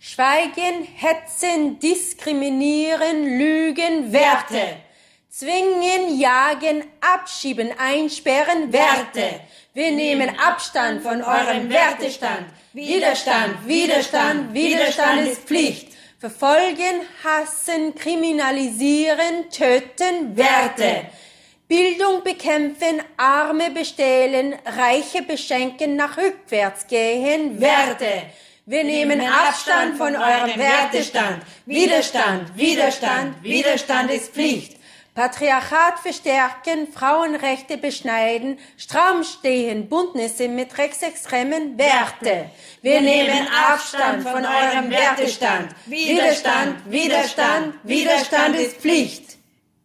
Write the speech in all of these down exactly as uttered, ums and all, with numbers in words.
Schweigen, hetzen, diskriminieren, lügen, Werte. Zwingen, jagen, abschieben, einsperren, Werte. Wir nehmen Abstand von eurem Wertestand. Widerstand, Widerstand, Widerstand ist Pflicht. Verfolgen, hassen, kriminalisieren, töten, Werte. Bildung bekämpfen, Arme bestehlen, Reiche beschenken, nach rückwärts gehen, Werte. Wir nehmen Abstand von eurem Wertestand. Widerstand, Widerstand, Widerstand ist Pflicht. Patriarchat verstärken, Frauenrechte beschneiden, stramm stehen, Bündnisse mit rechtsextremen Werte. Wir nehmen Abstand von eurem Wertestand. Widerstand, Widerstand, Widerstand ist Pflicht.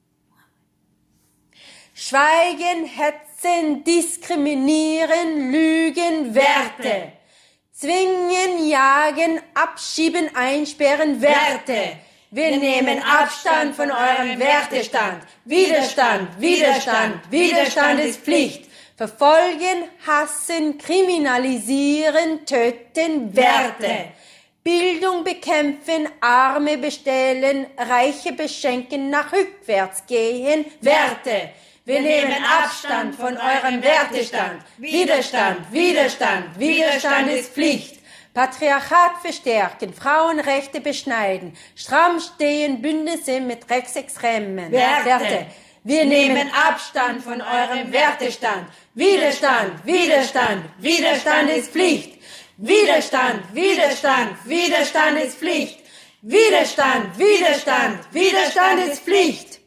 Schweigen, hetzen, diskriminieren, lügen, Werte. Zwingen, jagen, abschieben, einsperren, Werte. Wir nehmen Abstand von eurem Wertestand. Widerstand, Widerstand, Widerstand ist Pflicht. Verfolgen, hassen, kriminalisieren, töten, Werte. Bildung bekämpfen, Arme bestehlen, Reiche beschenken, nach rückwärts gehen, Werte. Wir nehmen Abstand von eurem Wertestand. Widerstand, Widerstand, Widerstand ist Pflicht. Patriarchat verstärken, Frauenrechte beschneiden, stramm stehen, Bündnisse mit rechtsextremen Werte. Wir nehmen Abstand von eurem Wertestand. Widerstand, Widerstand, Widerstand ist Pflicht. Widerstand, Widerstand, Widerstand ist Pflicht. Widerstand, Widerstand, Widerstand ist Pflicht.